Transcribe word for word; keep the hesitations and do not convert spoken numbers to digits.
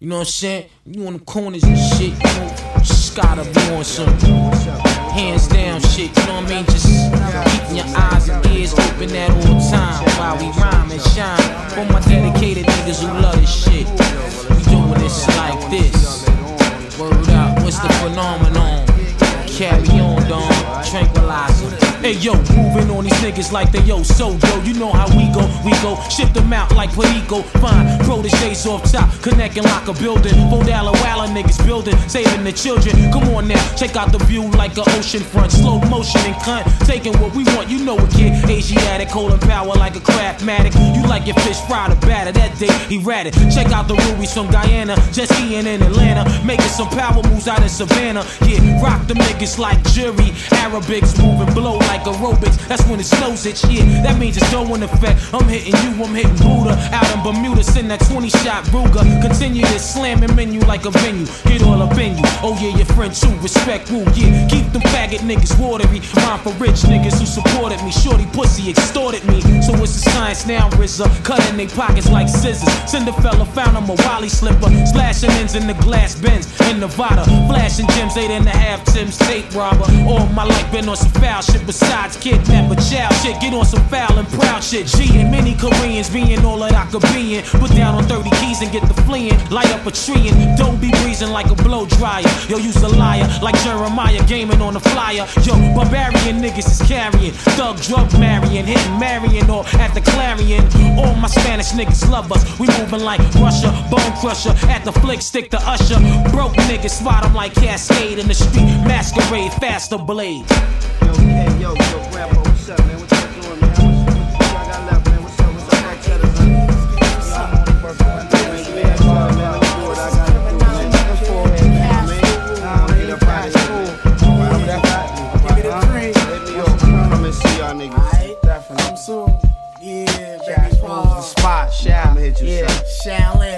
You know what I'm saying? You on the corners and shit, you know, just gotta be on some hands down shit, you know what I mean? Just keeping your eyes and ears open at all time while we rhyme and shine. For my dedicated niggas who love this shit, we doing this like this. Word up, what's the phenomenon? Carry on, dog, tranquilizer. Hey yo, moving on these niggas like they yo, so yo, you know how we go, we go, shift them out like Perico, fine, proteges off top, connect and lock a building, four dollar walla niggas building, saving the children, come on now, check out the view like an ocean front, slow motion and cunt, taking what we want, you know a kid, Asiatic, holding power like a craftmatic, you like your fish fried or batter, that day he ratted, check out the rubies from Guyana, just being in Atlanta, making some power moves out in Savannah, yeah, rock them niggas like jury, Arabics moving blow like like aerobics, that's when it slows it, yeah, that means it's going effect. I'm hitting you, I'm hitting Buddha, out in Bermuda, send that twenty shot Ruger, continue this slamming menu like a venue, get all up in you, oh yeah, your friend too, respect woo, yeah, keep them faggot niggas watery, rhyme for rich niggas who supported me, shorty pussy extorted me, so it's the science now, R Z A, cutting they pockets like scissors, send a fella, found him a Wally slipper, slashing ends in the glass bins, in Nevada, flashing gems, eight and a half Tim's tape robber, all my life been on some foul shit, besides kidnap a child shit, get on some foul and proud shit. G and many Koreans being all that I could be in. Put down on thirty keys and get the fleeing. Light up a tree and don't be breezing like a blow dryer. Yo, use a liar like Jeremiah gaming on the flyer. Yo, barbarian niggas is carrying. Thug drug marrying, hitting Marion or at the Clarion. All my Spanish niggas love us. We moving like Russia, bone crusher. At the flick, stick to Usher. Broke niggas spot them like Cascade in the street. Masquerade, faster blade. Yo, hey, yo, yo, grandpa, what's up, man? What y'all doing, man? What y'all got left, man? What's up, what's up, back to the man? I'm on the first one, man. You ain't hard, man. Let's do what I gotta do, man. Let's go ahead, man. I wanna get up out of here. Right, that's hot. Give me the cream. Let me up. Come and see y'all niggas. Alright, definitely. I'm soon. Yeah, baby, Spot, shout. I'ma hit you, yeah, son. Shaolin.